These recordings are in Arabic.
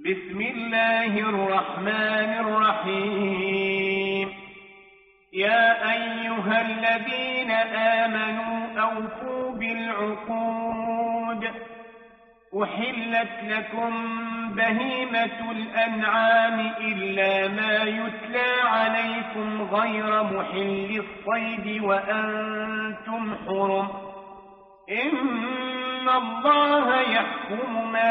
بسم الله الرحمن الرحيم. يا أيها الذين آمنوا أوفوا بالعقود. أحلت لكم بهيمة الأنعام إلا ما يتلى عليكم غير محل الصيد وأنتم حرم. إن الله يحكم ما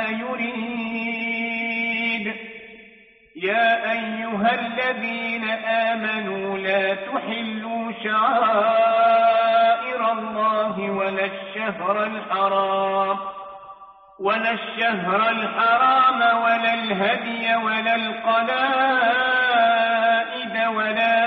يريد. يا أيها الذين آمنوا لا تحلوا شعائر الله ولا الشهر الحرام ولا الهدي ولا القلائد ولا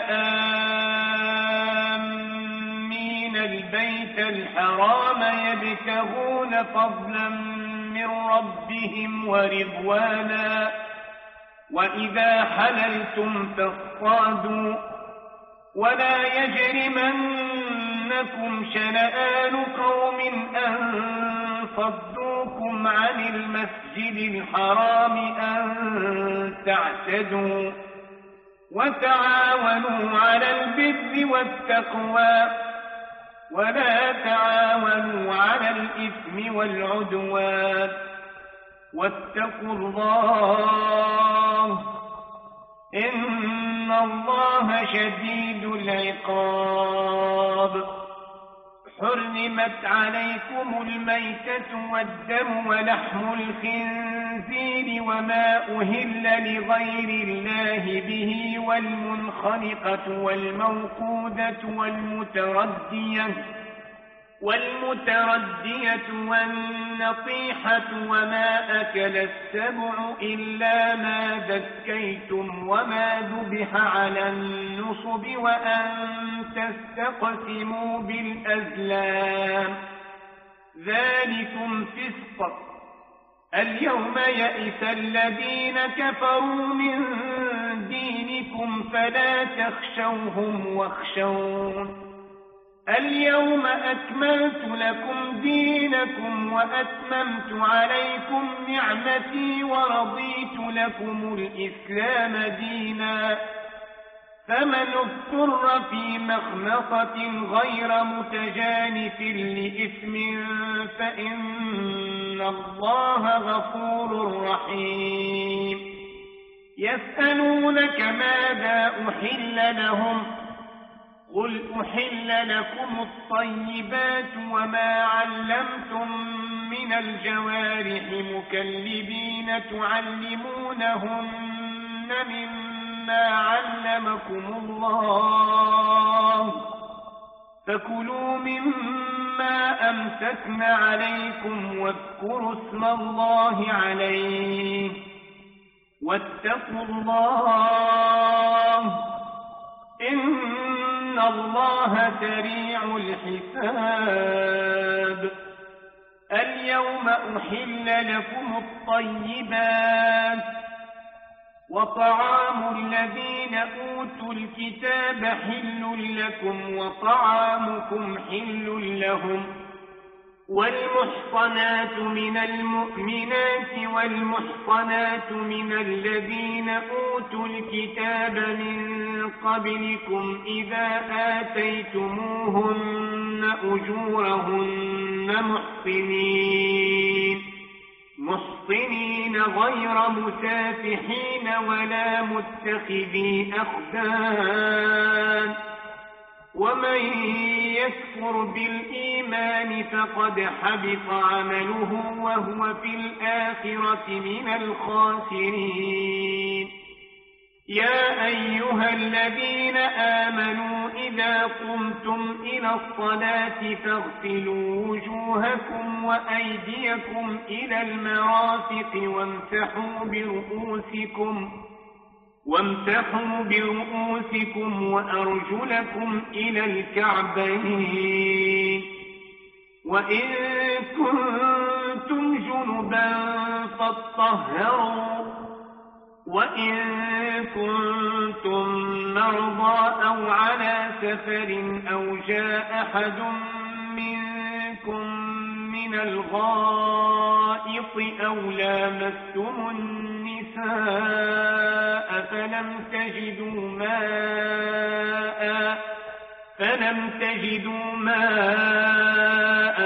آمين البيت الحرام يبتغون فضلا من ربهم ورضوانا. وإذا حللتم فاصطادوا ولا يجرمنكم شنآن قوم أن صدوكم عن المسجد الحرام أن تعتدوا. وتعاونوا على البر والتقوى ولا تعاونوا على الإثم والعدوان. واتقوا الله إن الله شديد العقاب. حرمت عليكم الميتة والدم ولحم الخنزير وما أهل لغير الله به والمنخنقة والموقودة والمتردية والنطيحة وما أكل السبع إلا ما ذكيتم وما ذبح على النصب وأن تستقسموا بالأزلام ذلكم فسق. اليوم يئس الذين كفروا من دينكم فلا تخشوهم واخشون. اليوم أكملت لكم دينكم وأتممت عليكم نعمتي ورضيت لكم الإسلام دينا. فمن اضطر في مخنصة غير متجانف لإثم فإن الله غفور رحيم. يسألونك ماذا أحل لهم قل أحل لكم الطيبات وما علمتم من الجوارح مكلبين تعلمونهن مما علمكم الله فكلوا مما أمسكن عليكم واذكروا اسم الله عليه واتقوا الله إن الله سريع الحساب. اليوم أحل لكم الطيبات وطعام الذين أوتوا الكتاب حل لكم وطعامكم حل لهم. والمحصنات من المؤمنات والمحصنات من الذين أوتوا الكتاب من قبلكم إذا آتيتموهن أجورهن محصنين غير مسافحين ولا متخذي أخدان. ومن يكفر بالإيمان فقد حبط عمله وهو في الآخرة من الخاسرين. يا أيها الذين آمنوا إذا قمتم إلى الصلاة فاغسلوا وجوهكم وأيديكم إلى المرافق وامسحوا برؤوسكم وأرجلكم إلى الكعبين. وإن كنتم جنبا فاطهروا وإن كنتم مرضى أو على سفر أو جاء أحد منكم من الغائط أو لامستم النساء فلم تجدوا ماء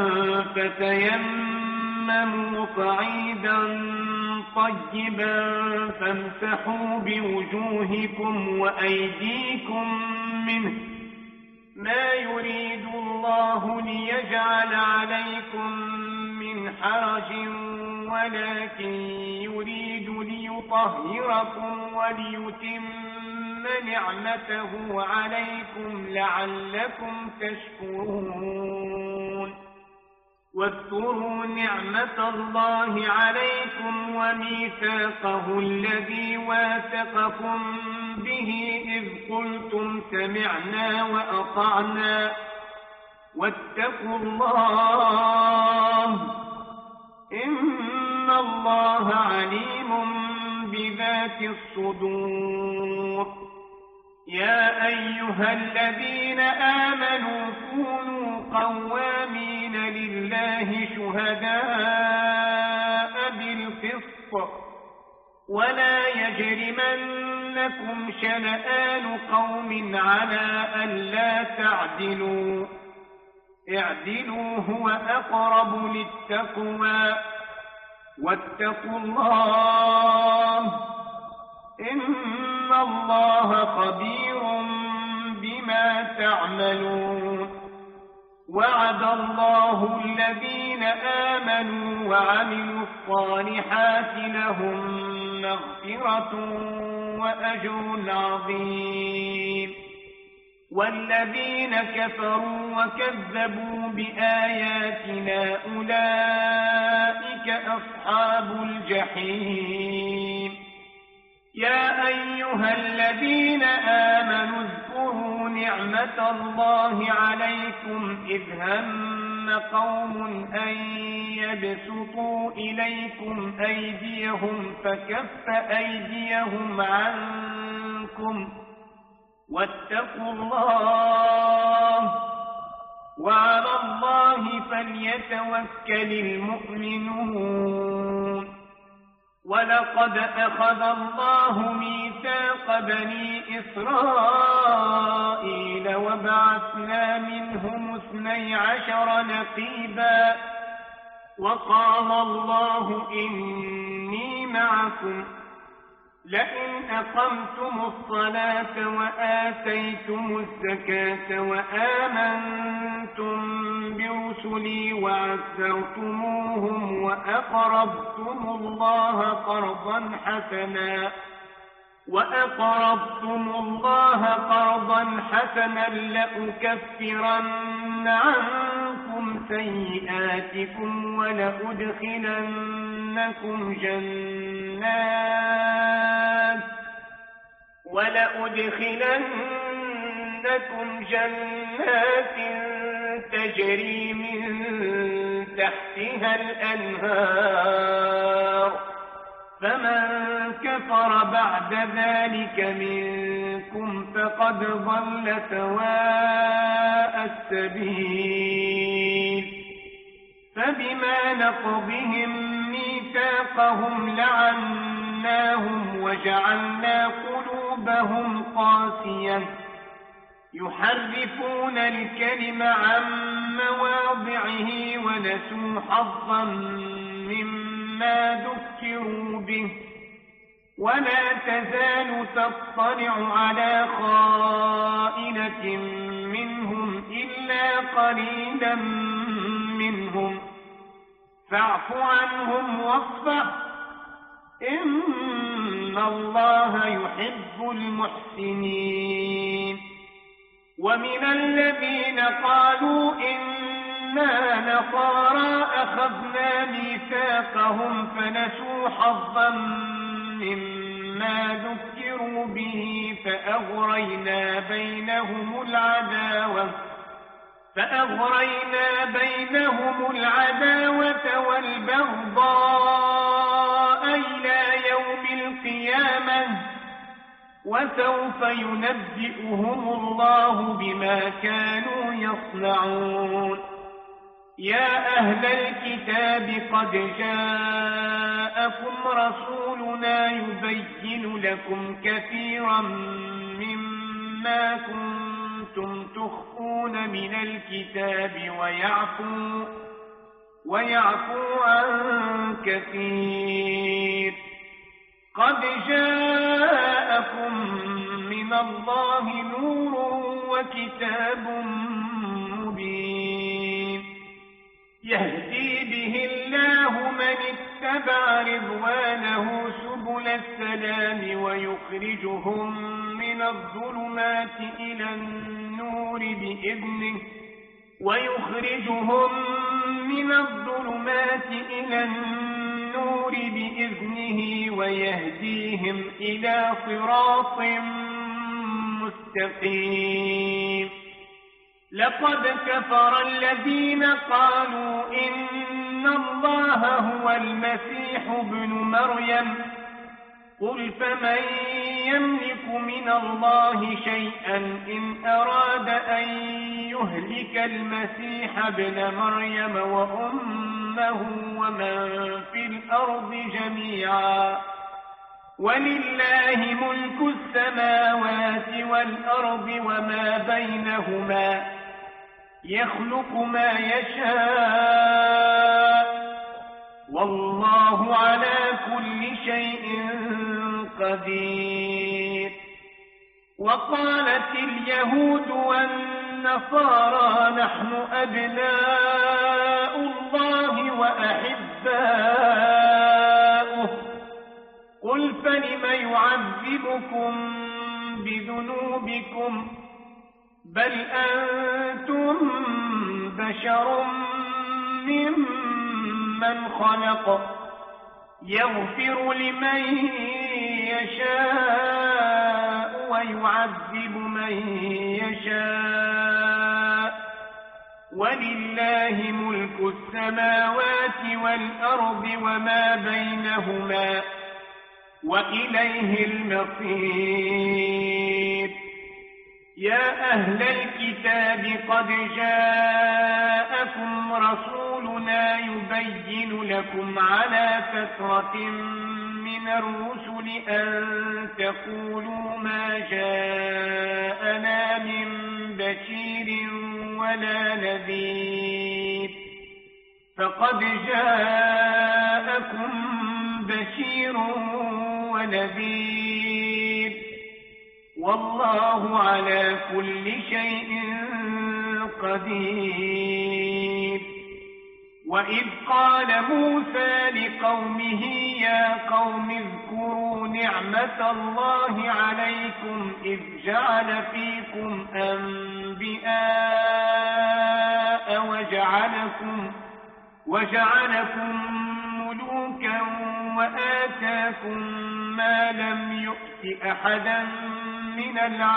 فتيمموا صعيدا طيبا فامسحوا بوجوهكم وأيديكم منه، ما يريد الله ليجعل عليكم من حرج ولكن يريد ليطهركم وليتم نعمته عليكم لعلكم تشكرون. واذكروا نعمة الله عليكم وميثاقه الذي واثقكم به إذ قلتم سمعنا وأطعنا واتقوا الله إن الله عليم بذات الصدور. يا أيها الذين آمنوا كونوا قوامين لله شهداء بالقسط ولا يجرمنكم شنآن قوم على ألا تعدلوا، اعدلوا هو أقرب للتقوى واتقوا الله إن الله خبير بما تعملون. وعد الله الذين آمنوا وعملوا الصالحات لهم مغفرة وأجر عظيم. والذين كفروا وكذبوا بآياتنا أولئك أصحاب الجحيم. يا أيها الذين آمنوا اذكروا نعمة الله عليكم إذ هم قوم أن يبسطوا إليكم أيديهم فكف أيديهم عنكم واتقوا الله وعلى الله فليتوكل المؤمنون. ولقد أخذ الله ميثاق بني إسرائيل وبعثنا منهم 12 نقيبا وقال الله إني معكم لئن أقمتم الصلاة وآتيتم الزكاة وآمنتم برسلي وعزرتموهم وأقرضتم الله قرضا حسنا لأكفرن عنكم سيئاتكم ولأدخلنكم جنات تجري من تحتها الأنهار. فمن كفر بعد ذلك منكم فقد ضل سواء السبيل. فبما نقضهم ميثاقهم لعناهم وجعلنا قلوبهم قاسية يحرفون الكلم عن مواضعه ونسوا حظا مما ذكروا به. ولا تزال تطلع على خائنة منهم إلا قليلا منهم فاعف عنهم واصفح إن الله يحب المحسنين. ومن الذين قالوا إنا نصارى أخذنا ميثاقهم فنسوا حظا مما ذكروا به فأغرينا بينهم العداوة والبغضاء إلى يوم القيامة وسوف ينبئهم الله بما كانوا يصنعون. يا أهل الكتاب قد جاءكم جاءكم رسولنا يبين لكم كثيرا مما كنتم تخفون من الكتاب ويعفو عن كثير. قد جاءكم من الله نور وكتاب مبين يهدي به الله من اتبع رضوانه سبل السلام ويخرجهم من الظلمات إلى النور بإذنه ويهديهم إلى صراط مستقيم. لقد كفر الذين قالوا إن الله هو المسيح ابن مريم قل فمن يملك من الله شيئا إن أراد أن يهلك المسيح ابن مريم وأمه ومن في الأرض جميعا ولله ملك السماوات والأرض وما بينهما يخلق ما يشاء والله على كل شيء قدير. وقالت اليهود والنصارى نحن أبناء الله وأحباؤه قل فلم يعذبكم بذنوبكم بل أنتم بشر ممن خلق يغفر لمن يشاء ويعذب من يشاء ولله ملك السماوات والأرض وما بينهما وإليه المصير. يا أهل الكتاب قد جاءكم رسولنا يبين لكم على فترة من الرسل أن تقولوا ما جاءنا من بشير ولا نذير فقد جاءكم بشير ونذير والله على كل شيء قدير. وإذ قال موسى لقومه يا قوم اذكروا نعمة الله عليكم إذ جعل فيكم أنبياء وجعلكم ملوكا وآتاكم ما لم يؤت أحدا من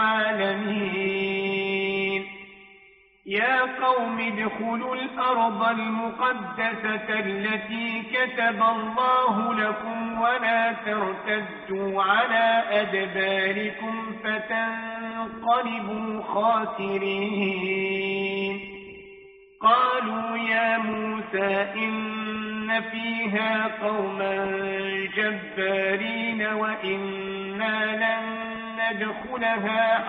العالمين. يا قوم ادخلوا الأرض المقدسة التي كتب الله لكم ولا ترتدوا على أدباركم فتنقلبوا خاسرين. قالوا يا موسى إن فيها قوما جبارين وإنا لن ندخلها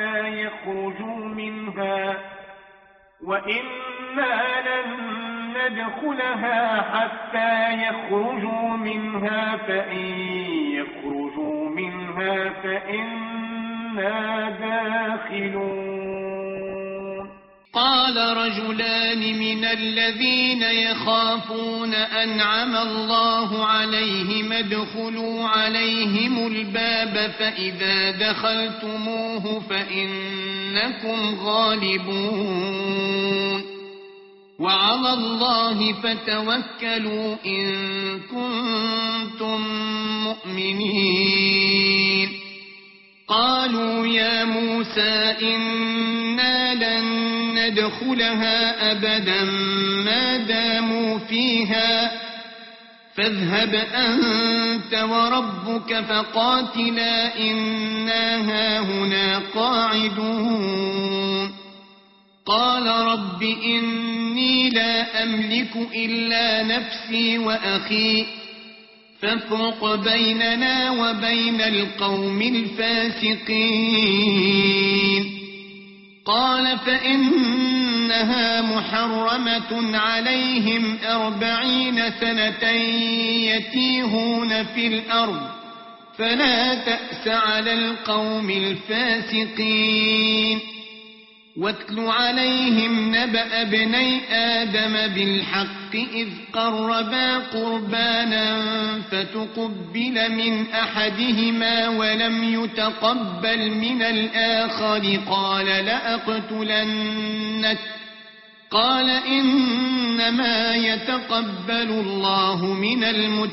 حتى يخرجوا منها فإن يخرجوا منها فإنا داخلون. قال رجلان من الذين يخافون أنعم الله عليهم ادخلوا عليهم الباب فإذا دخلتموه فإنكم غالبون وعلى الله فتوكلوا إن كنتم مؤمنين. قالوا يا موسى إنا لن ندخلها أبدا ما داموا فيها فاذهب أنت وربك فقاتلا إنا هاهنا قاعدون. قال رب إني لا أملك إلا نفسي وأخي فافرق بيننا وبين القوم الفاسقين. قال فإنها محرمة عليهم 40 سنة يتيهون في الأرض فلا تأس على القوم الفاسقين. واتل عليهم نبأ ابني آدم بالحق إذ قربا قربانا فتقبل من أحدهما ولم يتقبل من الآخر قال لأقتلنك قال إنما يتقبل الله من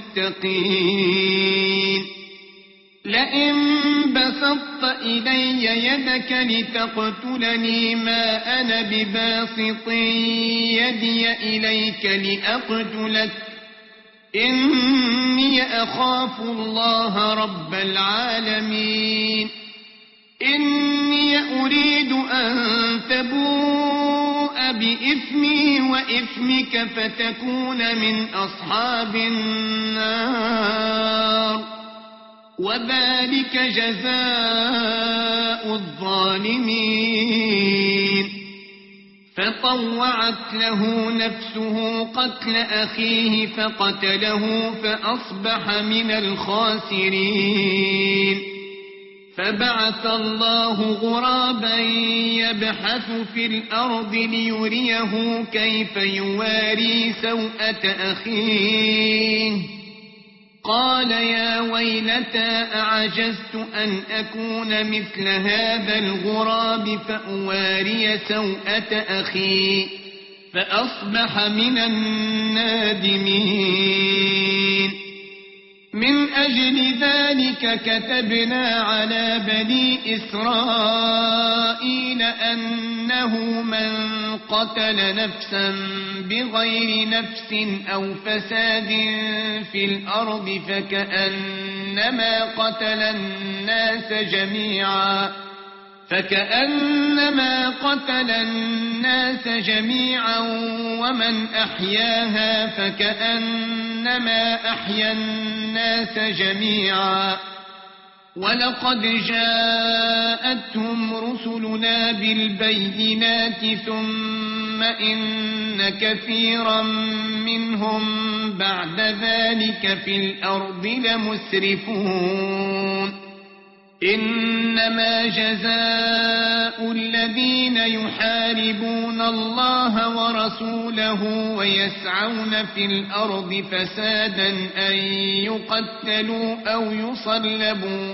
المتقين. لئن بسطت إلي يدك لتقتلني ما أنا بباسط يدي إليك لأقتلك إني أخاف الله رب العالمين. إني أريد أن تبوء بإثمي وإثمك فتكون من أصحاب النار وذلك جزاء الظالمين. فطوعت له نفسه قتل أخيه فقتله فأصبح من الخاسرين. فبعث الله غرابا يبحث في الأرض ليريه كيف يواري سوءة أخيه قال يا ويلتى أعجزت أن أكون مثل هذا الغراب فأواري سوءة أخي فأصبح من النادمين. من أجل ذلك كتبنا على بني إسرائيل أنه من قتل نفسا بغير نفس أو فساد في الأرض فكأنما قتل الناس جميعا ومن أحياها فكأنما أحيا الناس جميعا. ولقد جاءتهم رسلنا بالبينات ثم إن كثيرا منهم بعد ذلك في الأرض لمسرفون. إنما جزاء الذين يحاربون الله ورسوله ويسعون في الأرض فسادا أن يقتلوا أو يصلبوا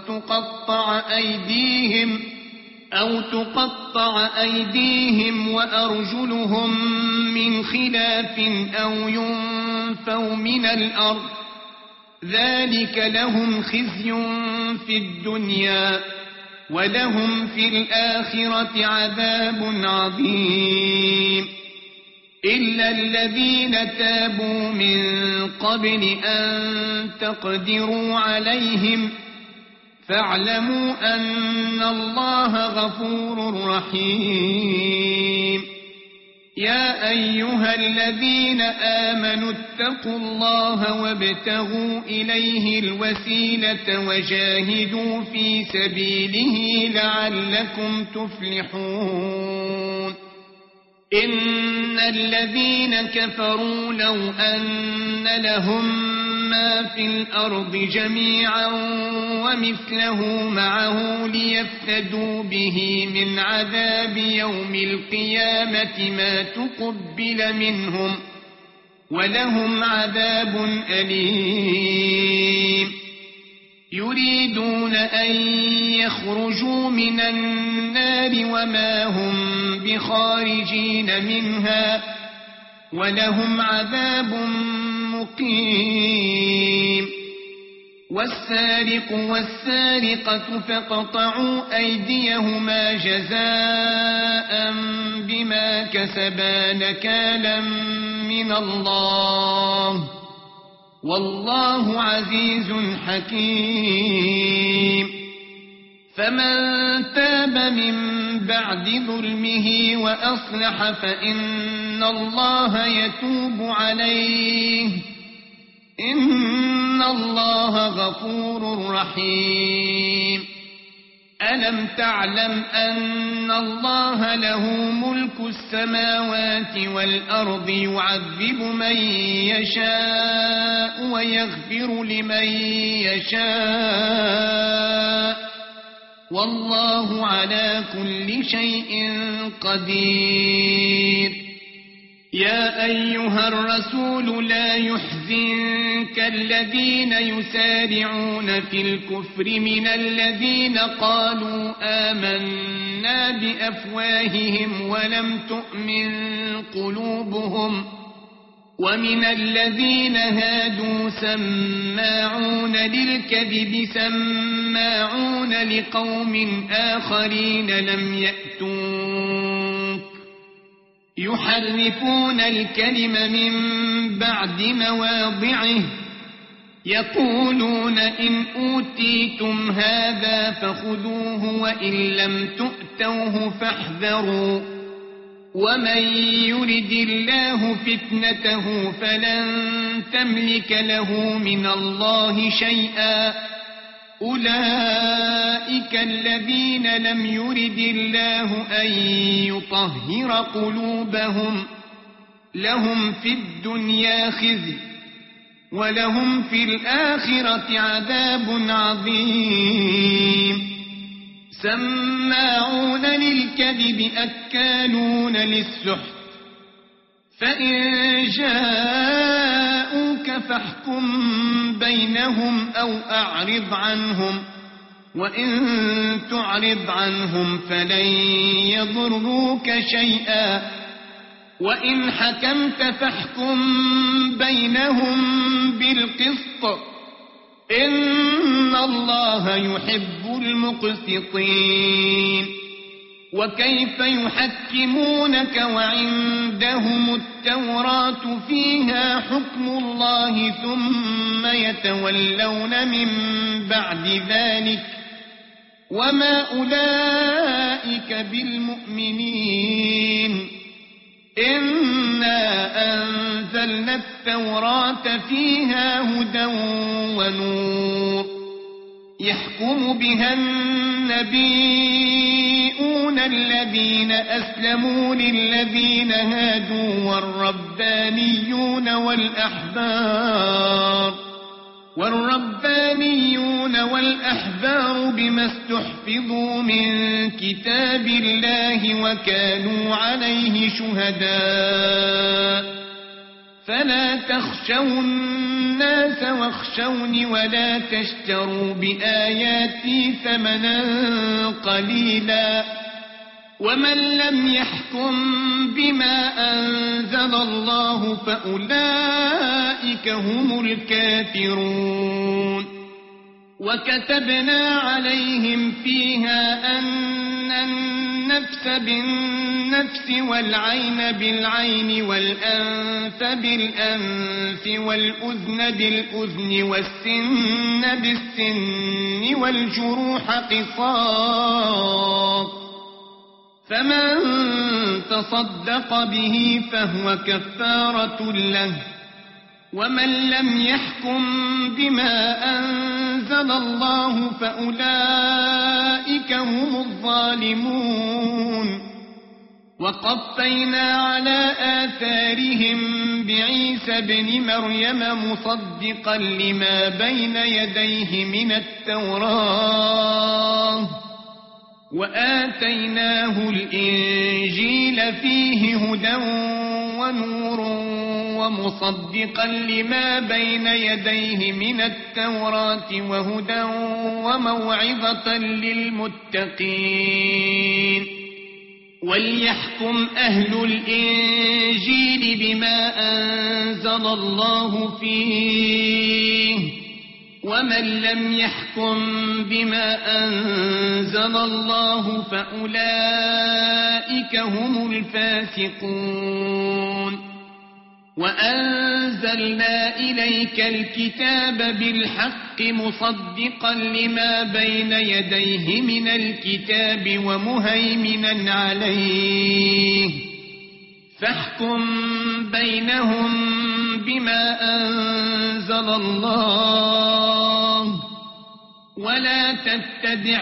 أو تقطع أيديهم وأرجلهم من خلاف أو ينفوا من الأرض ذلك لهم خزي في الدنيا ولهم في الآخرة عذاب عظيم. إلا الذين تابوا من قبل أن تقدروا عليهم فاعلموا أن الله غفور رحيم. يا أيها الذين آمنوا اتقوا الله وابتغوا إليه الوسيلة وجاهدوا في سبيله لعلكم تفلحون. إن الذين كفروا لو أن لهم ما في الأرض جميعا ومثله معه ليفتدوا به من عذاب يوم القيامة ما تقبل منهم ولهم عذاب أليم. يريدون أن يخرجوا من النار وما هم بخارجين منها ولهم عذاب مقيم. والسارق والسارقة فاقطعوا أيديهما جزاء بما كسبا نكالا من الله والله عزيز حكيم. فمن تاب من بعد ظلمه وأصلح فإن الله يتوب عليه إن الله غفور رحيم ألم تعلم أن الله له ملك السماوات والأرض يعذب من يشاء ويغفر لمن يشاء والله على كل شيء قدير يا أيها الرسول لا يحزنك الذين يسارعون في الكفر من الذين قالوا آمنا بأفواههم ولم تؤمن قلوبهم ومن الذين هادوا سماعون للكذب سماعون لقوم آخرين لم يأتوك يحرفون الكلم من بعد مواضعه يقولون إن أوتيتم هذا فخذوه وإن لم تؤتوه فاحذروا ومن يرد الله فتنته فلن تملك له من الله شيئا أولئك الذين لم يرد الله أن يطهر قلوبهم لهم في الدنيا خزي ولهم في الآخرة عذاب عظيم سماعون للكذب أكالون للسحت فإن جاءوك فاحكم بينهم أو أعرض عنهم وإن تعرض عنهم فلن يضروك شيئا وإن حكمت فاحكم بينهم بالقسط إن الله يحب المقسطين وكيف يحكمونك وعندهم التوراة فيها حكم الله ثم يتولون من بعد ذلك وما أولئك بالمؤمنين إنا أنزلنا التوراة فيها هدى ونور يحكم بها النبيون الذين أسلموا للذين هادوا والربانيون والأحبار بما استحفظوا من كتاب الله وكانوا عليه شهداء فلا تخشوا الناس واخشوني ولا تشتروا بآياتي ثمنا قليلا ومن لم يحكم بما أنزل الله فأولئك هم الكافرون وكتبنا عليهم فيها أن النفس بالنفس والعين بالعين والأنف بالأنف والأذن بالأذن والسن بالسن والجروح قصاص فمن تصدق به فهو كفارة له ومن لم يحكم بما أنزل الله فأولئك هم الظالمون وقفينا على آثارهم بعيسى ابن مريم مصدقا لما بين يديه من التوراة وآتيناه الإنجيل فيه هدى ونور ومصدقا لما بين يديه من التوراة وهدى وموعظة للمتقين وليحكم أهل الإنجيل بما أنزل الله فيه ومن لم يحكم بما أنزل الله فأولئك هم الفاسقون وأنزلنا إليك الكتاب بالحق مصدقا لما بين يديه من الكتاب ومهيمنا عليه فاحكم بينهم بما أنزل الله ولا تتبع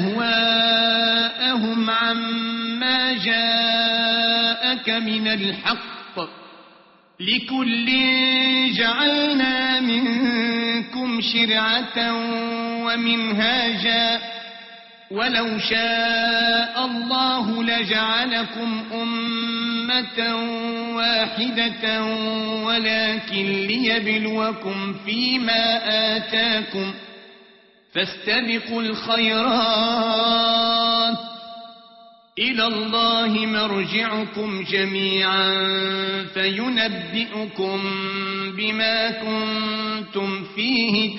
أهواءهم عما جاءك من الحق لكل جعلنا منكم شرعة ومنهاجا ولو شاء الله لجعلكم أمة واحدة ولكن ليبلوكم فيما آتاكم فاستبقوا الخيرات إلى الله مرجعكم جميعا فينبئكم بما كنتم فيه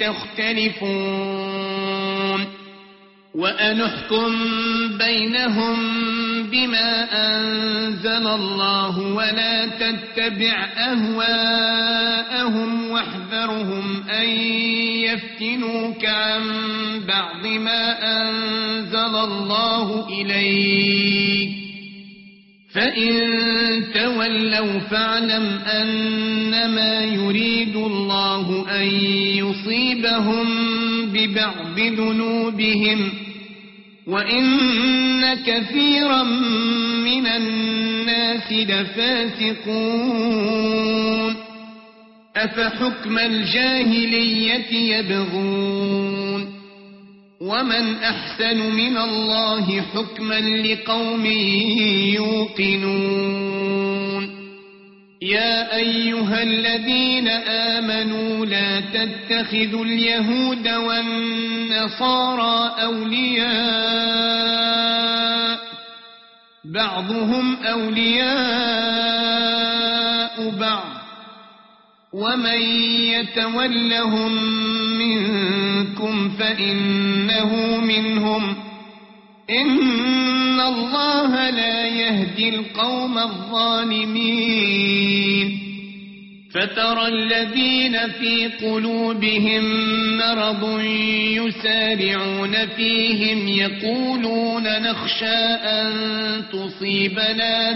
تختلفون وأنحكم بينهم بما أنزل الله ولا تتبع أهواءهم واحذرهم أن يفتنوك عن بعض ما أنزل الله إليك فإن تولوا فاعلم أنما يريد الله أن يصيبهم ببعض ذنوبهم وإن كثيرا من الناس لفاسقون أفحكم الجاهلية يبغون ومن أحسن من الله حكما لقوم يوقنون يا أيها الذين آمنوا لا تتخذوا اليهود والنصارى أولياء بعضهم أولياء بعض ومن يتولهم منكم فإنه منهم إن الله لا يهدي القوم الظالمين فترى الذين في قلوبهم مرض يسارعون فيهم يقولون نخشى أن تصيبنا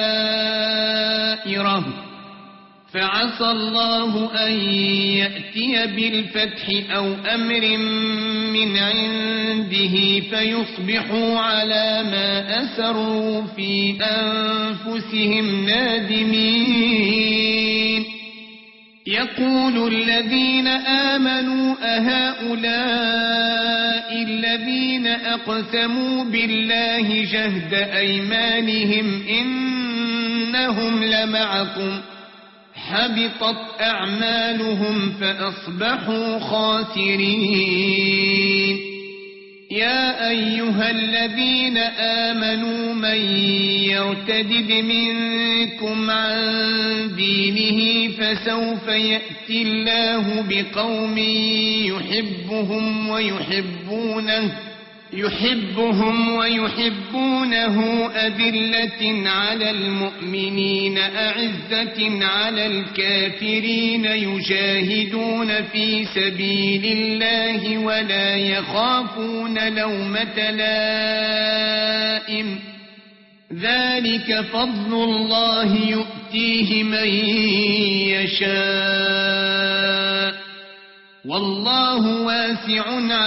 دائرة فعسى الله أن يأتي بالفتح أو أمر من عنده فيصبحوا على ما أسروا في أنفسهم نادمين يقول الذين آمنوا أهؤلاء الذين أقسموا بالله جهد أيمانهم إنهم لمعكم حبطت أعمالهم فأصبحوا خاسرين يا أيها الذين آمنوا من يرتد منكم عن دينه فسوف يأتي الله بقوم يحبهم ويحبونه أذلة على المؤمنين أعزة على الكافرين يجاهدون في سبيل الله ولا يخافون لومة لائم ذلك فضل الله يؤتيه من يشاء والله واسع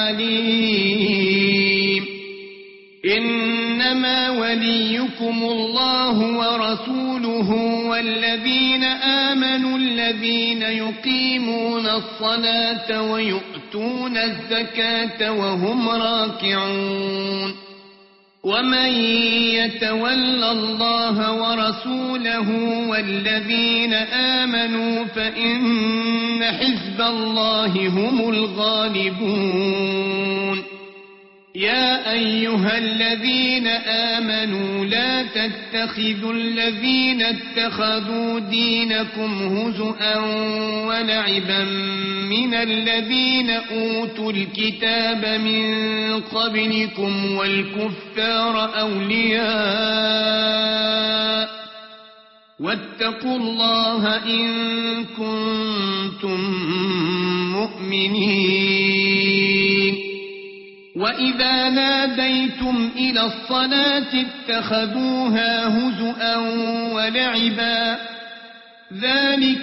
عليم إنما وليكم الله ورسوله والذين آمنوا الذين يقيمون الصلاة ويؤتون الزكاة وهم راكعون ومن يتول الله ورسوله والذين آمنوا فإن حزب الله هم الغالبون يا أيها الذين آمنوا لا تتخذوا الذين اتخذوا دينكم هزؤا ولعبا من الذين أوتوا الكتاب من قبلكم والكفار أولياء واتقوا الله إن كنتم مؤمنين وإذا ناديتم إلى الصلاة اتخذوها هزؤا ولعبا ذلك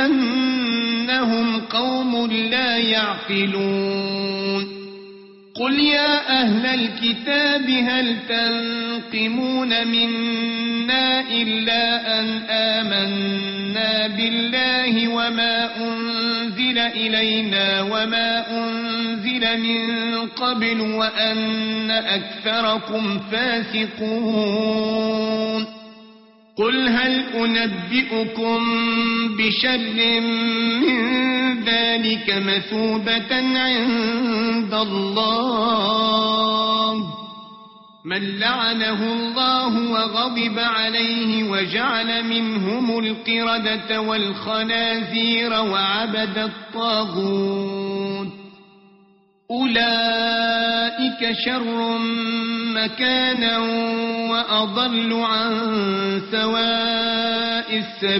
بأنهم قوم لا يعقلون قل يا أهل الكتاب هل تنقمون منا إلا أن آمنا بالله وما أنزل إلينا وما أنزل من قبل وأن أكثركم فاسقون قل هل أنبئكم بشر من ذلك مثوبة عند الله من لعنه الله وغضب عليه وجعل منهم القردة والخنازير وعبد الطاغوت أولئك شر مكانا وأضل عن سواء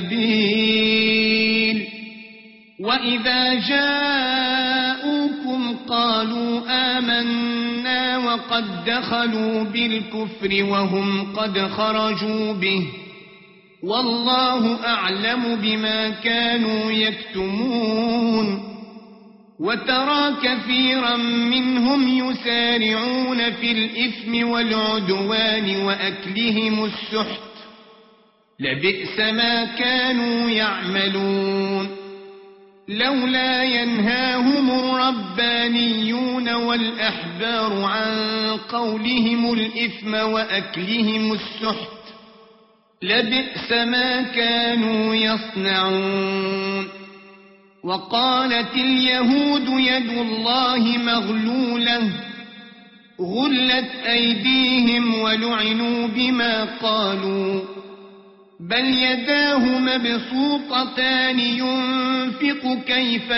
السبيل وإذا جاءوكم قالوا آمنا وقد دخلوا بالكفر وهم قد خرجوا به والله أعلم بما كانوا يكتمون وترى كثيرا منهم يسارعون في الإثم والعدوان وأكلهم السحت لبئس ما كانوا يعملون لولا ينهاهم الربانيون والأحبار عن قولهم الإثم وأكلهم السحت لبئس ما كانوا يصنعون وقالت اليهود يد الله مغلولة غلت أيديهم ولعنوا بما قالوا بل يداه مبسوطتان ينفق كيف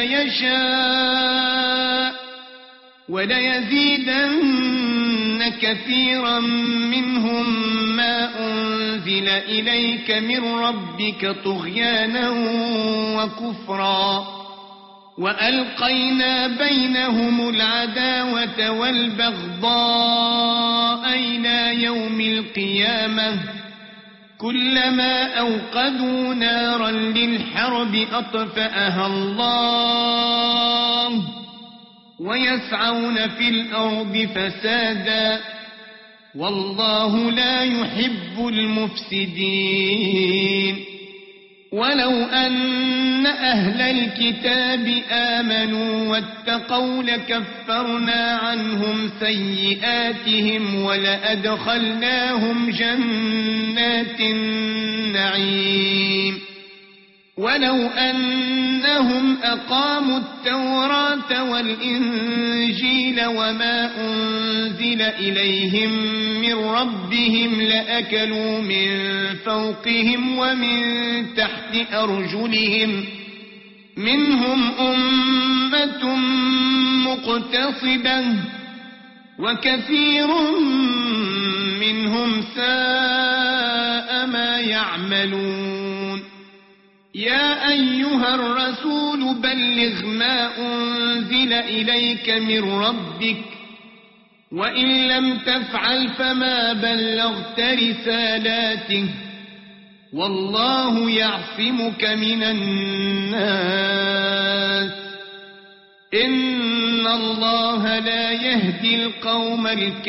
يشاء وليزيدن كثيرا منهم ما أنزل إليك من ربك طغيانا وكفرا وألقينا بينهم العداوة والبغضاء إلى يوم القيامة كلما أوقدوا نارا للحرب أطفأها الله ويسعون في الأرض فسادا والله لا يحب المفسدين ولو أن أهل الكتاب آمنوا واتقوا لكفرنا عنهم سيئاتهم ولأدخلناهم جنات النعيم ولو أنهم أقاموا التوراة والإنجيل وما أنزل إليهم من ربهم لأكلوا من فوقهم ومن تحت أرجلهم منهم أمة مقتصدة وكثير منهم ساء ما يعملون يا أيها الرسول بلغ ما أنزل إليك من ربك وإن لم تفعل فما بلغت رسالاته والله يعصمك من الناس إن الله لا يهدي القوم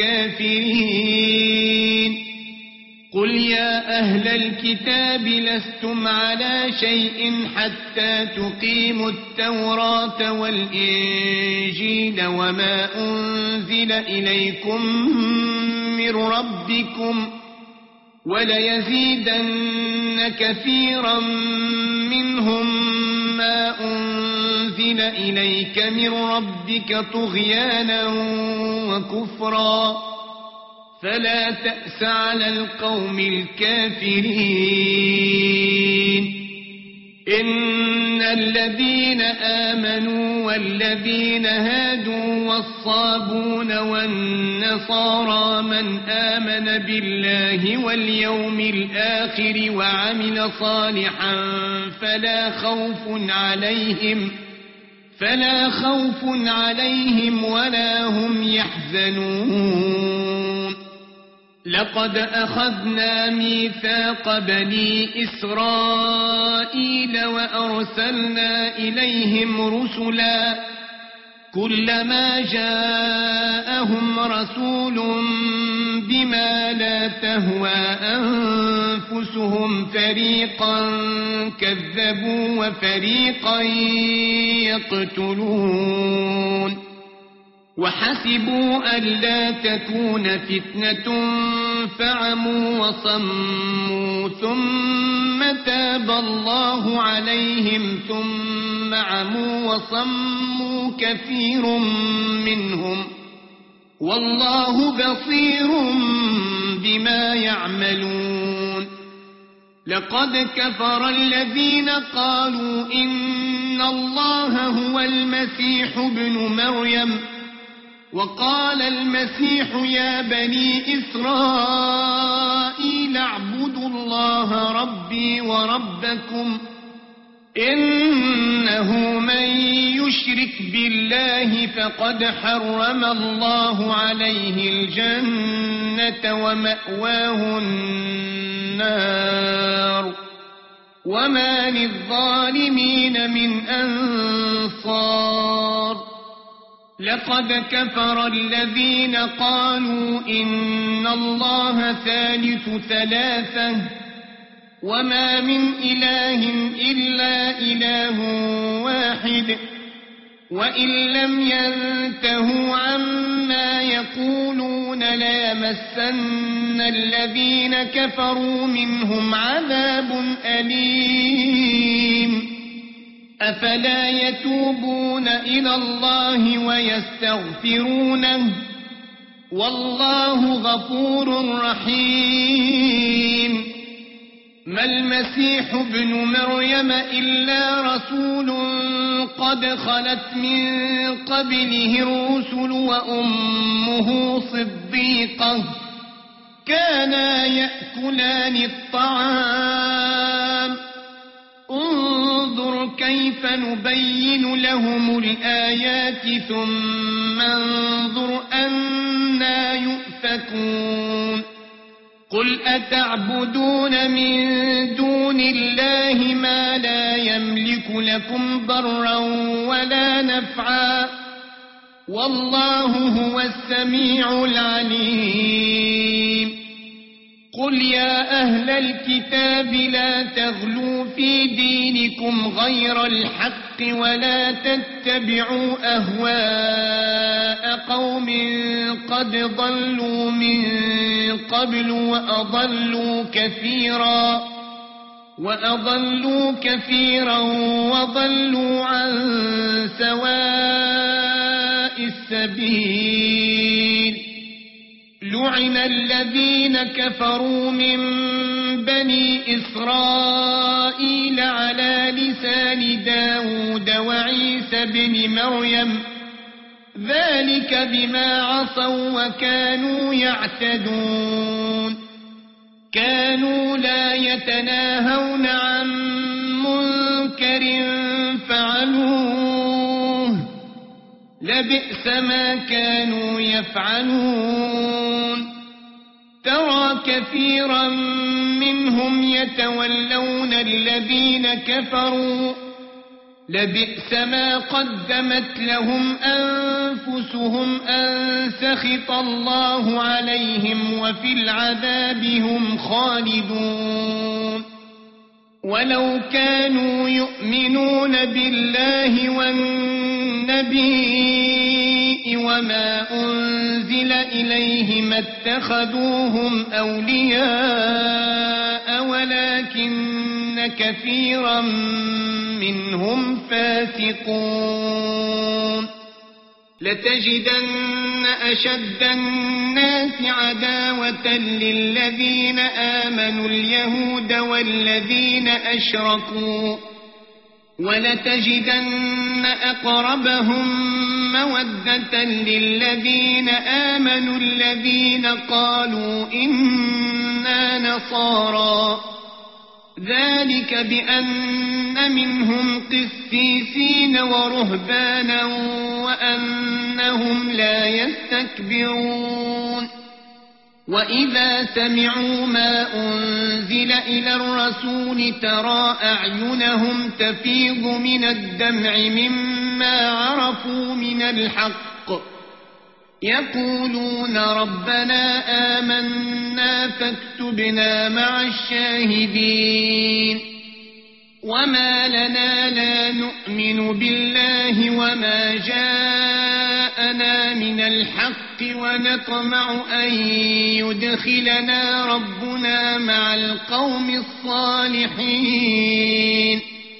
الكافرين قل يا أهل الكتاب لستم على شيء حتى تقيموا التوراة والإنجيل وما أنزل إليكم من ربكم وليزيدن كثيرا منهم ما أنزل إليك من ربك طغيانا وكفرا فلا تأس على القوم الكافرين إن الذين آمنوا والذين هادوا والصابون والنصارى من آمن بالله واليوم الآخر وعمل صالحا فلا خوف عليهم ولا هم يحزنون لقد أخذنا ميثاق بني إسرائيل وأرسلنا إليهم رسلا كلما جاءهم رسول بما لا تهوى أنفسهم فريقا كذبوا وفريقا يقتلون وحسبوا ألا تكون فتنة فعموا وصموا ثم تاب الله عليهم ثم عموا وصموا كثير منهم والله بصير بما يعملون لقد كفر الذين قالوا إن الله هو المسيح ابن مريم وقال المسيح يا بني إسرائيل اعبدوا الله ربي وربكم إنه من يشرك بالله فقد حرم الله عليه الجنة ومأواه النار وما للظالمين من أنصار لقد كفر الذين قالوا إن الله ثالث ثلاثة وما من إله إلا إله واحد وإن لم ينتهوا عما يقولون ليمسن الذين كفروا منهم عذاب أليم أفلا يتوبون إلى الله ويستغفرونه والله غفور رحيم ما المسيح ابن مريم إلا رسول قد خلت من قبله الرسل وأمه صديقة كانا يأكلان الطعام انظر كيف نبين لهم الآيات ثم انظر أنا يؤفكون قل أتعبدون من دون الله ما لا يملك لكم ضرا ولا نفعا والله هو السميع العليم قل يا أهل الكتاب لا تغلوا في دينكم غير الحق ولا تتبعوا أهواء قوم قد ضلوا من قبل وأضلوا كثيرا وضلوا عن سواء السبيل لعن الذين كفروا من بني إسرائيل على لسان داود وعيسى بن مريم ذلك بما عصوا وكانوا يعتدون كانوا لا يتناهون عن منكر فعلوه لبئس ما كانوا يفعلون ترى كثيرا منهم يتولون الذين كفروا لبئس ما قدمت لهم أنفسهم أن سخط الله عليهم وفي العذاب هم خالدون ولو كانوا يؤمنون بالله والنبي وما أنزل إليه ما اتخذوهم أولياء ولكن كثيرا منهم فاسقون لتجدن أشد الناس عداوة للذين آمنوا اليهود والذين أشركوا ولتجدن أقربهم مودة للذين آمنوا الذين قالوا إنا نصارى ذلك بأن منهم قسيسين ورهبانا وأنهم لا يستكبرون وإذا سمعوا ما أنزل إلى الرسول ترى أعينهم تفيض من الدمع مما عرفوا من الحق يقولون ربنا آمنا فاكتبنا مع الشاهدين وما لنا لا نؤمن بالله وما جاءنا من الحق ونطمع أن يدخلنا ربنا مع القوم الصالحين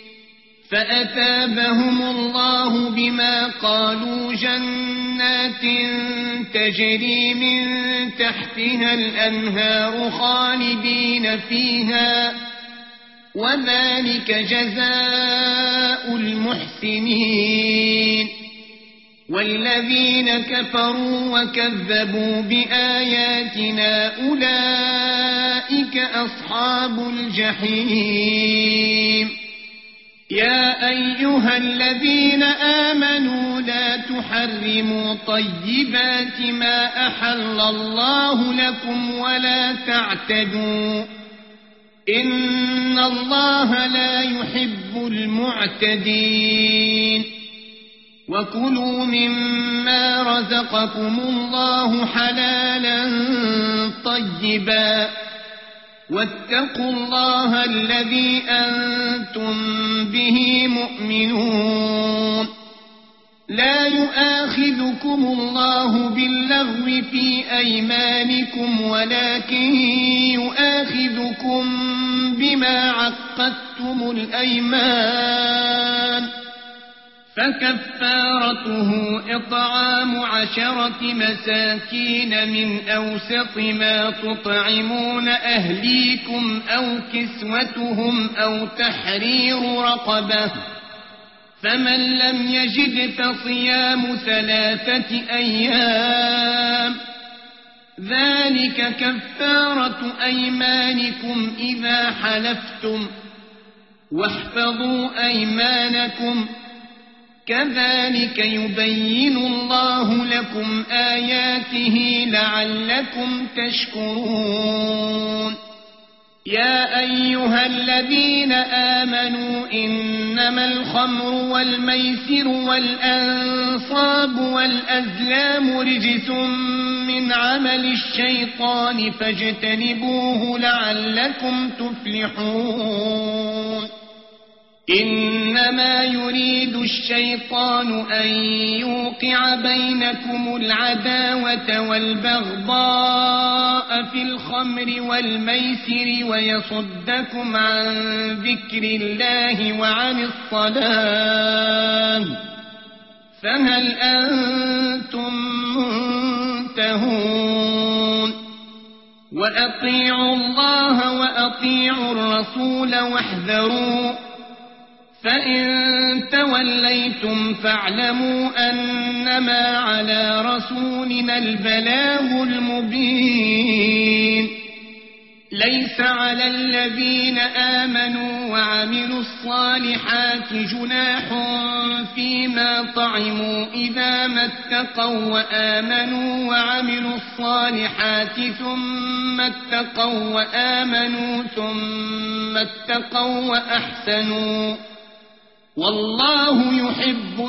فأثابهم الله بما قالوا جنات تجري من تحتها الأنهار خالدين فيها وذلك جزاء المحسنين والذين كفروا وكذبوا بآياتنا أولئك أصحاب الجحيم يا أيها الذين آمنوا لا تحرموا طيبات ما أحل الله لكم ولا تعتدوا إن الله لا يحب المعتدين وكلوا مما رزقكم الله حلالا طيبا واتقوا الله الذي أنتم به مؤمنون لا يؤاخذكم الله باللغو في أيمانكم ولكن يؤاخذكم بما عقدتم الأيمان فكفارته إطعام 10 مساكين من أوسط ما تطعمون أهليكم أو كسوتهم أو تحرير رقبة فمن لم يجد فصيام 3 أيام ذلك كفارة أيمانكم إذا حلفتم واحفظوا أيمانكم كذلك يبين الله لكم آياته لعلكم تشكرون يا أيها الذين آمنوا إنما الخمر والميسر والأنصاب والأزلام رجس من عمل الشيطان فاجتنبوه لعلكم تفلحون إنما يريد الشيطان أن يوقع بينكم العداوة والبغضاء في الخمر والميسر ويصدكم عن ذكر الله وعن الصلاة فهل أنتم منتهون وأطيعوا الله وأطيعوا الرسول واحذروا فإن توليتم فاعلموا أنما على رسولنا البلاغ المبين ليس على الذين آمنوا وعملوا الصالحات جناح فيما طعموا إذا ما اتقوا وآمنوا وعملوا الصالحات ثم اتقوا وآمنوا ثم اتقوا وأحسنوا والله يحب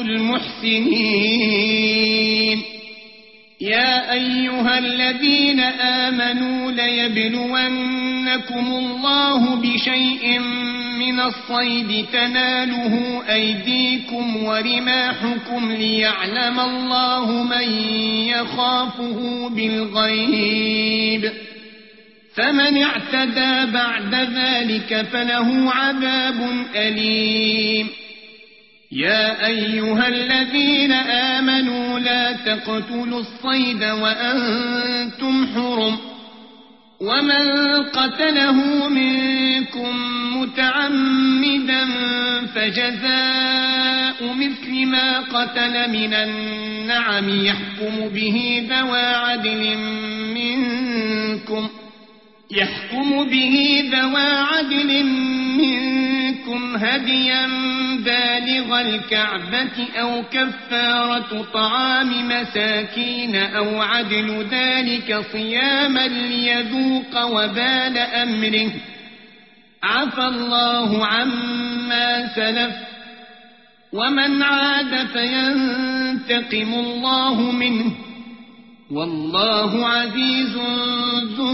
المحسنين يا أيها الذين آمنوا ليبلونكم الله بشيء من الصيد تناله أيديكم ورماحكم ليعلم الله من يخافه بالغيب فمن اعتدى بعد ذلك فله عذاب أليم يا أيها الذين آمنوا لا تقتلوا الصيد وأنتم حرم ومن قتله منكم متعمدا فجزاء مثل ما قتل من النعم يحكم به ذوى عدل منكم منكم هديا بالغ الكعبة أو كفارة طعام مساكين أو عدل ذلك صياما ليذوق وبال أمره عفى الله عما سلف ومن عاد فينتقم الله منه والله عزيز ذو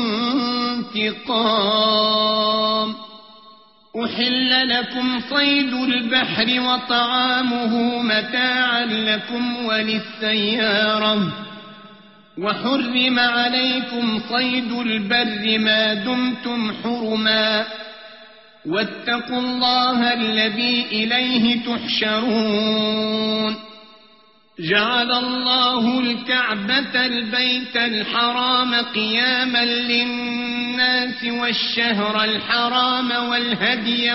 انتقام. أحل لكم صيد البحر وطعامه متاعا لكم وللسيارة وحرم عليكم صيد البر ما دمتم حرما واتقوا الله الذي إليه تحشرون. جعل الله الكعبة البيت الحرام قياما للناس والشهر الحرام والهدي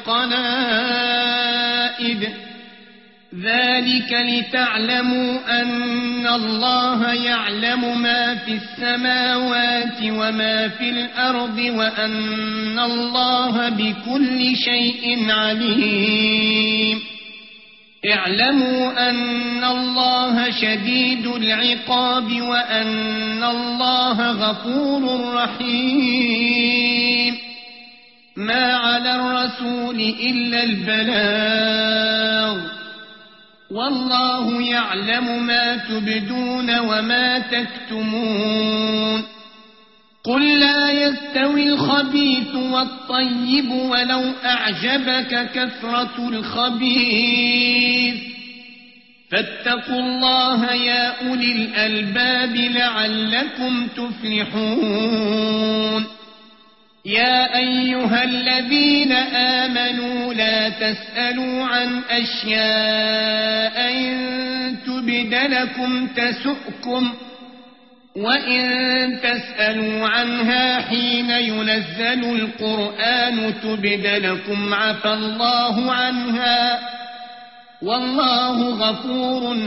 والقلائد ذلك لتعلموا أن الله يعلم ما في السماوات وما في الأرض وأن الله بكل شيء عليم. اعلموا أن الله شديد العقاب وأن الله غفور رحيم. ما على الرسول إلا البلاغ والله يعلم ما تبدون وما تكتمون. قل لا يستوي الخبيث والطيب ولو أعجبك كثرة الخبيث فاتقوا الله يا أولي الألباب لعلكم تفلحون. يا أيها الذين آمنوا لا تسألوا عن أشياء إن تبد لكم تسؤكم وإن تسألوا عنها حين ينزل القرآن تبد لكم عفى الله عنها والله غفور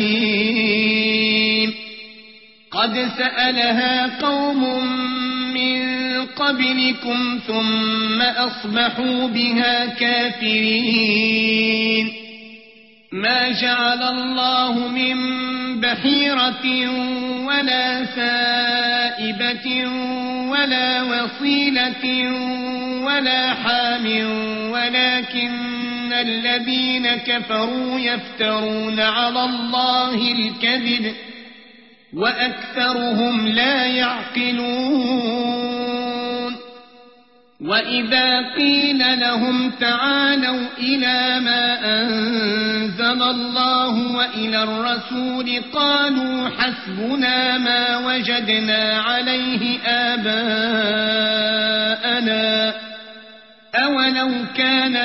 حليم. قد سألها قوم من قبلكم ثم أصبحوا بها كافرين. ما جعل الله من بحيرة ولا سائبة ولا وصيلة ولا حام ولكن الذين كفروا يفترون على الله الكذب وأكثرهم لا يعقلون. وإذا قيل لهم تعالوا إلى ما أنزل الله وإلى الرسول قالوا حسبنا ما وجدنا عليه آباءنا أولو كان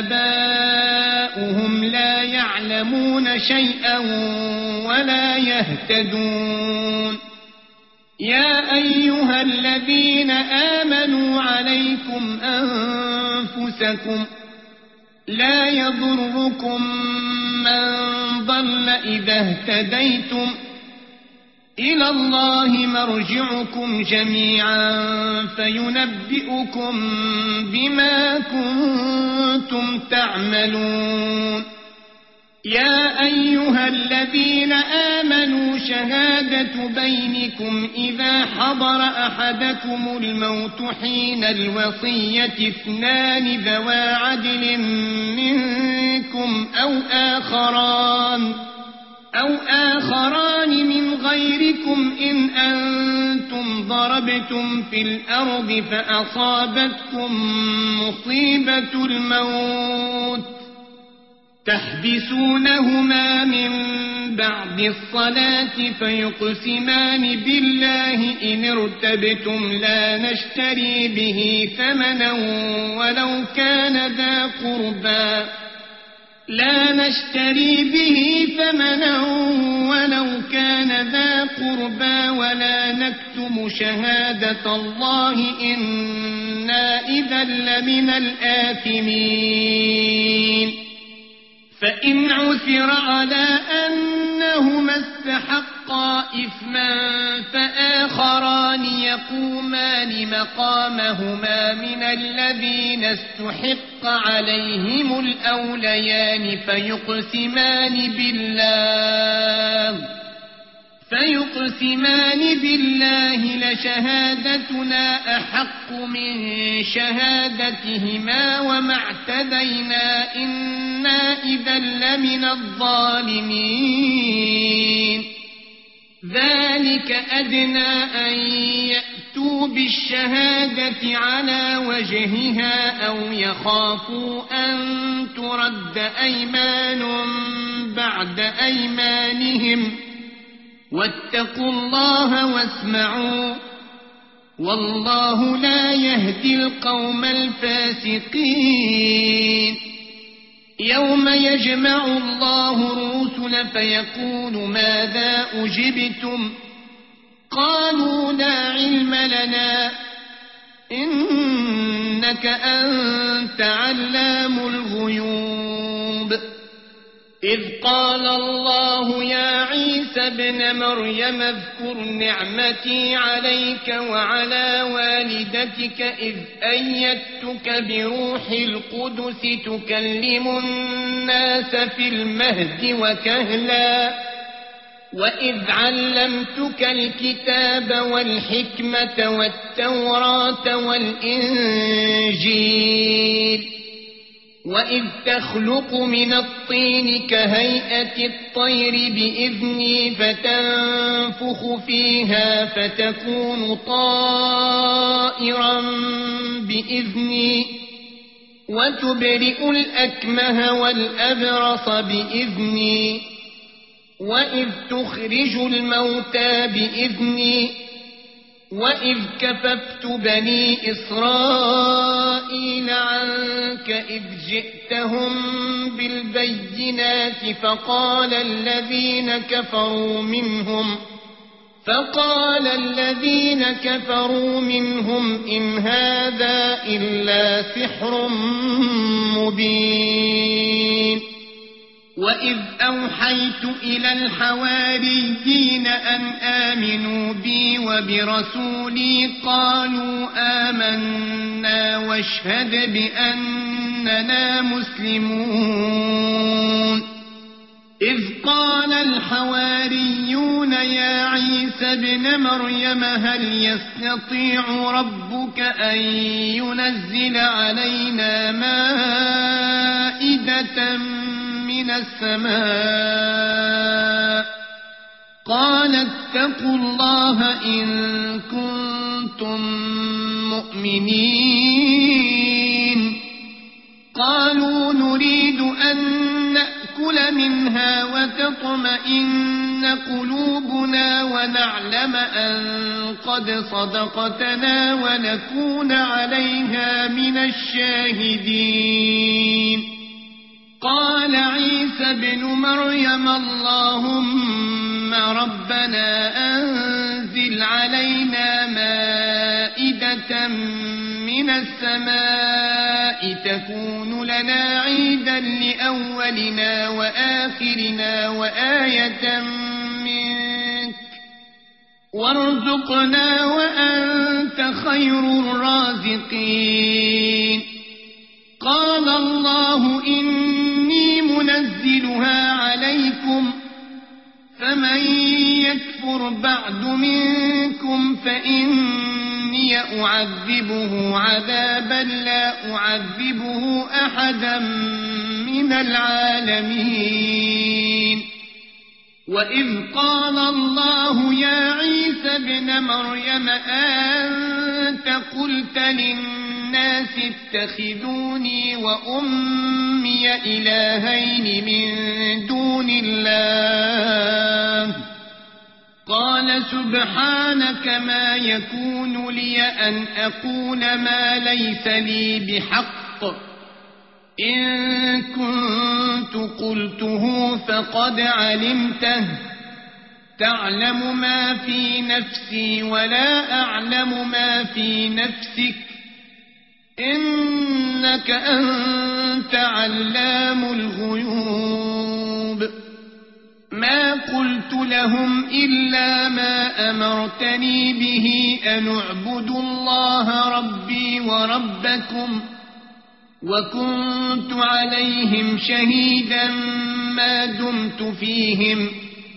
آباؤهم لا يعلمون شيئا ولا يهتدون. يا أيها الذين آمنوا عليكم أنفسكم لا يضركم من ضل إذا اهتديتم إلى الله مرجعكم جميعا فينبئكم بما كنتم تعملون. يا أيها الذين آمنوا شهادة بينكم إذا حضر أحدكم الموت حين الوصية اثنان ذوى عدل منكم أو آخران من غيركم إن أنتم ضربتم في الأرض فأصابتكم مصيبة الموت تحبسونهما من بعد الصلاة فيقسمان بالله إن ارتبتم لا نشتري به ثمنا ولو كان ذا قربى ولا نكتم شهادة الله إنا إذا لمن الآثمين. فإن عثر على أنهما استحقا إثما فآخران يقومان مقامهما من الذين استحق عليهم الأوليان فيقسمان بالله لشهادتنا أحق من شهادتهما وما اعتدينا إنا إذا لمن الظالمين. ذلك أدنى أن يأتوا بالشهادة على وجهها أو يخافوا أن ترد أيمان بعد أيمانهم واتقوا الله واسمعوا والله لا يهدي القوم الفاسقين. يوم يجمع الله الرسل فيقول ماذا أجبتم قالوا لا علم لنا إنك أنت علام الغيوب. إذ قال الله يا عيسى ابن مريم اذكر نعمتي عليك وعلى والدتك إذ أيدتك بروح القدس تكلم الناس في المهد وكهلا وإذ علمتك الكتاب والحكمة والتوراة والإنجيل وإذ تخلق من الطين كهيئة الطير بإذني فتنفخ فيها فتكون طائرا بإذني وتبرئ الأكمه والأبرص بإذني وإذ تخرج الموتى بإذني وإذ كففت بني إسرائيل عنك إذ جئتهم بالبينات فقال الذين كفروا منهم إن هذا إلا سحر مبين. وإذ أوحيت إلى الحواريين أن آمنوا بي وبرسولي قالوا آمنا واشهد بأننا مسلمون. إذ قال الحواريون يا عيسى ابن مريم هل يستطيع ربك أن ينزل علينا مائدة من السماء قال اتقوا الله إن كنتم مؤمنين. قالوا نريد أن نأكل منها وتطمئن قلوبنا ونعلم أن قد صدقتنا ونكون عليها من الشاهدين. قال عيسى ابن مريم اللهم ربنا أنزل علينا مائدة من السماء تكون لنا عيدا لأولنا وآخرنا وآية منك وارزقنا وأنت خير الرازقين. قال الله إني منزلها عليكم فمن يكفر بعد منكم فإني أعذبه عذابا لا أعذبه أحدا من العالمين. وإذ قال الله يا عيسى ابن مريم أنت قلت للناس اتخذوني وأمي إلهين من دون الله قال سبحانك ما يكون لي أن أقول ما ليس لي بحق إن كنت قلته فقد علمته تعلم ما في نفسي ولا أعلم ما في نفسك إنك أنت علام الغيوب. ما قلت لهم إلا ما أمرتني به أن اعبدوا الله ربي وربكم وكنت عليهم شهيدا ما دمت فيهم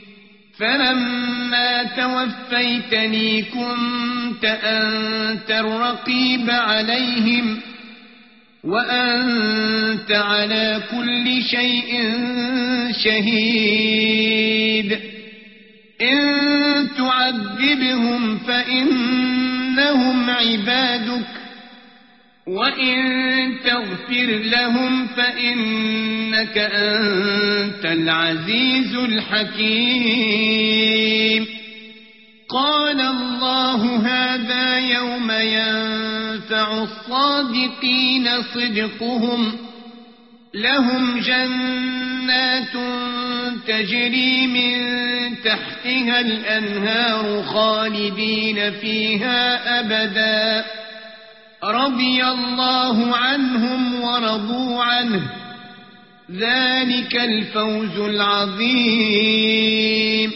فلما توفيتني كنت أنت الرقيب عليهم وأنت على كل شيء شهيد إن تعذبهم فإنهم عبادك وإن تغفر لهم فإنك أنت العزيز الحكيم قال الله هذا يوم ينفع الصادقين صدقهم لهم جنات تجري من تحتها الأنهار خالدين فيها أبدا رضي الله عنهم ورضوا عنه ذلك الفوز العظيم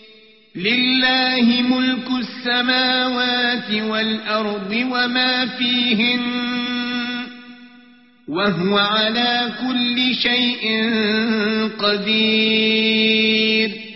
لله ملك السماوات والأرض وما فيهن وهو على كل شيء قدير